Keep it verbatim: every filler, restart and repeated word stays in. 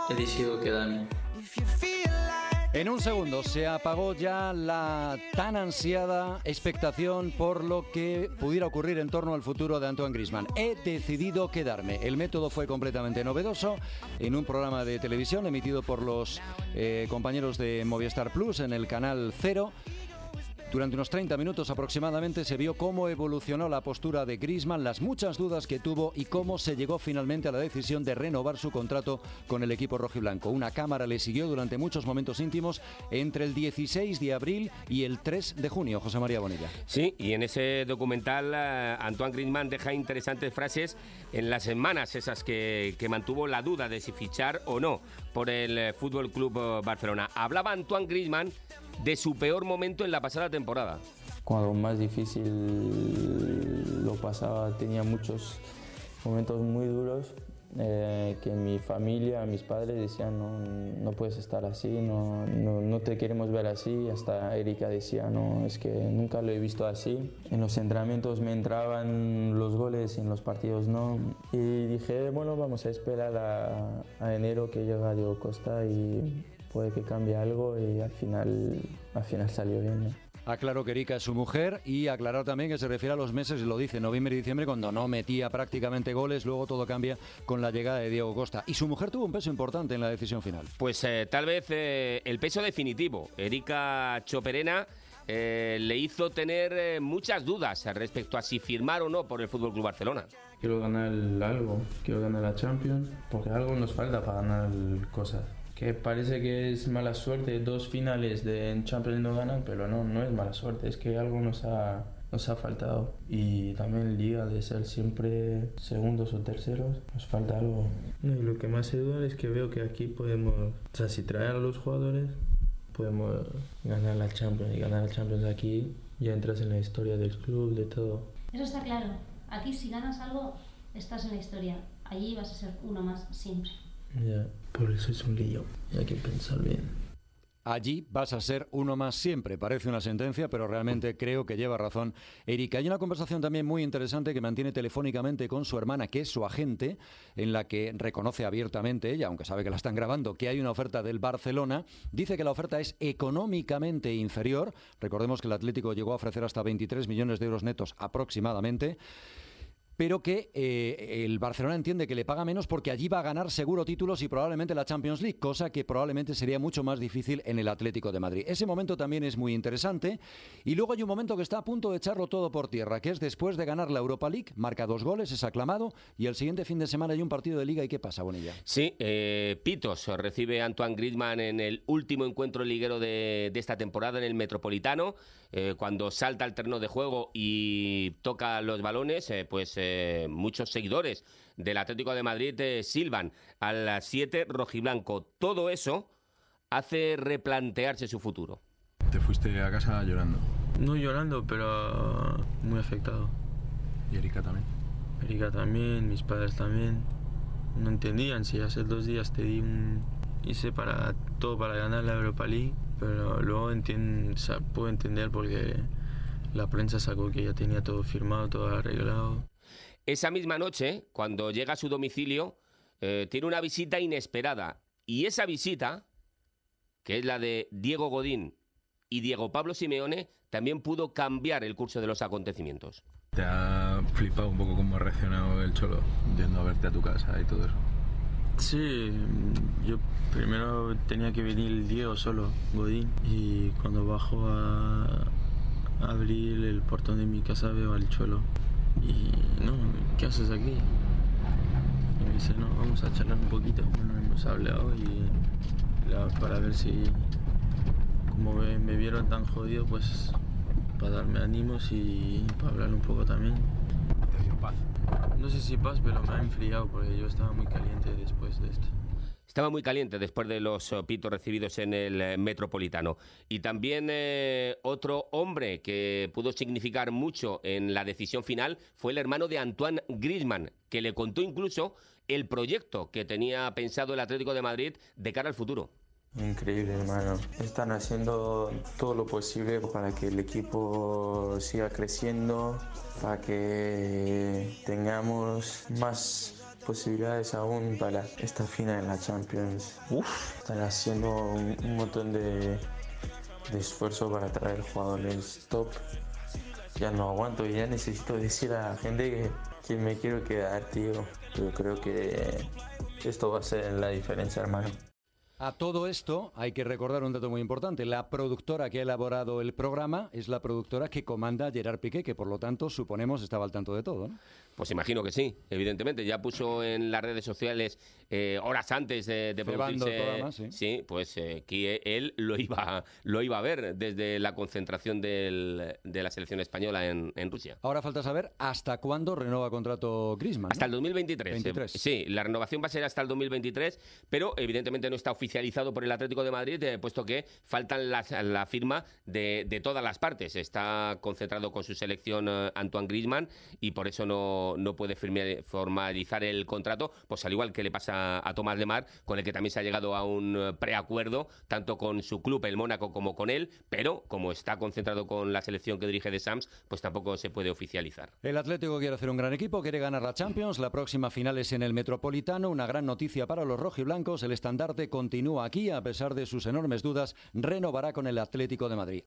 he decidido quedarme. En un segundo se apagó ya la tan ansiada expectación por lo que pudiera ocurrir en torno al futuro de Antoine Griezmann. He decidido quedarme. El método fue completamente novedoso en un programa de televisión emitido por los eh, compañeros de Movistar Plus en el canal Cero. Durante unos treinta minutos aproximadamente se vio cómo evolucionó la postura de Griezmann, las muchas dudas que tuvo y cómo se llegó finalmente a la decisión de renovar su contrato con el equipo rojiblanco. Una cámara le siguió durante muchos momentos íntimos entre el dieciséis de abril y el tres de junio. José María Bonilla. Sí, y en ese documental uh, Antoine Griezmann deja interesantes frases en las semanas esas que, que mantuvo la duda de si fichar o no por el uh, Fútbol Club Barcelona. Hablaba Antoine Griezmann de su peor momento en la pasada temporada. Cuando más difícil lo pasaba, tenía muchos momentos muy duros, eh, que mi familia, mis padres decían no, no puedes estar así, no, no, no te queremos ver así. Hasta Erika decía no, es que nunca lo he visto así. En los entrenamientos me entraban los goles, en los partidos no. Y dije bueno, vamos a esperar a, a enero que llega Diego Costa y puede que cambie algo, y al final, al final salió bien, ¿no? Aclaró que Erika es su mujer y aclarar también que se refiere a los meses, lo dice, noviembre y diciembre, cuando no metía prácticamente goles. Luego todo cambia con la llegada de Diego Costa. Y su mujer tuvo un peso importante en la decisión final. Pues eh, tal vez eh, el peso definitivo. Erika Choperena eh, le hizo tener eh, muchas dudas respecto a si firmar o no por el F C Barcelona. Quiero ganar algo, quiero ganar la Champions, porque algo nos falta para ganar cosas. Que parece que es mala suerte, dos finales de Champions no ganan, pero no, no es mala suerte, es que algo nos ha, nos ha faltado. Y también Liga, de ser siempre segundos o terceros, nos falta algo. No, y lo que más se duda es que veo que aquí podemos, o sea, si traer a los jugadores, podemos ganar la Champions, y ganar la Champions aquí ya entras en la historia del club, de todo. Eso está claro, aquí si ganas algo, estás en la historia, allí vas a ser uno más siempre. Ya, por eso es un lío, y hay que pensar bien. Allí vas a ser uno más siempre. Parece una sentencia, pero realmente creo que lleva razón Erika. Hay una conversación también muy interesante que mantiene telefónicamente con su hermana, que es su agente, en la que reconoce abiertamente ella, aunque sabe que la están grabando, que hay una oferta del Barcelona. Dice que la oferta es económicamente inferior. Recordemos que el Atlético llegó a ofrecer hasta veintitrés millones de euros netos aproximadamente, pero que eh, el Barcelona entiende que le paga menos porque allí va a ganar seguro títulos y probablemente la Champions League, cosa que probablemente sería mucho más difícil en el Atlético de Madrid. Ese momento también es muy interesante. Y luego hay un momento que está a punto de echarlo todo por tierra, que es después de ganar la Europa League, marca dos goles, es aclamado, y el siguiente fin de semana hay un partido de Liga. ¿Y qué pasa, Bonilla? Sí, eh, pitos recibe Antoine Griezmann en el último encuentro liguero de, de esta temporada en el Metropolitano, eh, cuando salta al terreno de juego y toca los balones, eh, pues Eh, muchos seguidores del Atlético de Madrid eh, silban a las siete rojiblanco. Todo eso hace replantearse su futuro. ¿Te fuiste a casa llorando? No llorando, pero muy afectado. ¿Y Erika también? Erika también, mis padres también. No entendían, si hace dos días te di un... hice para todo para ganar la Europa League, pero luego entiendo, o sea, puedo entender porque la prensa sacó que ya tenía todo firmado, todo arreglado. Esa misma noche, cuando llega a su domicilio, eh, tiene una visita inesperada. Y esa visita, que es la de Diego Godín y Diego Pablo Simeone, también pudo cambiar el curso de los acontecimientos. ¿Te ha flipado un poco cómo ha reaccionado el Cholo, yendo a verte a tu casa y todo eso? Sí, yo primero tenía que venir el Diego solo, Godín, y cuando bajo a abrir el portón de mi casa veo al Cholo. Y no, ¿qué haces aquí? Y me dice, no, vamos a charlar un poquito. Bueno, hemos hablado y la, para ver si, como me, me vieron tan jodido, pues para darme ánimos y para hablar un poco también. ¿Te dio paz? No sé si paz, pero me ha enfriado porque yo estaba muy caliente después de esto. Estaba muy caliente después de los pitos recibidos en el eh, Metropolitano. Y también eh, otro hombre que pudo significar mucho en la decisión final fue el hermano de Antoine Griezmann, que le contó incluso el proyecto que tenía pensado el Atlético de Madrid de cara al futuro. Increíble, hermano. Están haciendo todo lo posible para que el equipo siga creciendo, para que tengamos más posibilidades aún para esta final en la Champions. Uf, están haciendo un, un montón de, de esfuerzo para traer jugadores top. Ya no aguanto y ya necesito decir a la gente que, que me quiero quedar, tío. Yo creo que esto va a ser la diferencia, hermano. A todo esto hay que recordar un dato muy importante. La productora que ha elaborado el programa es la productora que comanda Gerard Piqué, que por lo tanto suponemos estaba al tanto de todo, ¿no? Pues imagino que sí, evidentemente. Ya puso en las redes sociales eh, horas antes de, de Cebando producirse. el programa, sí. Sí, pues eh, que él lo iba, lo iba a ver desde la concentración del, de la selección española en, en Rusia. Ahora falta saber hasta cuándo renueva contrato Griezmann, ¿no? Hasta el dos mil veintitrés. veintitrés. Eh, sí, la renovación va a ser hasta el dos mil veintitrés, pero evidentemente no está oficializado por el Atlético de Madrid, eh, puesto que faltan las, la firma de, de todas las partes. Está concentrado con su selección eh, Antoine Griezmann y por eso no, no puede firme, formalizar el contrato, pues al igual que le pasa a Thomas Lemar, con el que también se ha llegado a un preacuerdo, tanto con su club, el Mónaco, como con él, pero como está concentrado con la selección que dirige de Sams, pues tampoco se puede oficializar. El Atlético quiere hacer un gran equipo, quiere ganar la Champions, la próxima final es en el Metropolitano, una gran noticia para los rojiblancos, el estandarte continúa aquí, a pesar de sus enormes dudas, renovará con el Atlético de Madrid.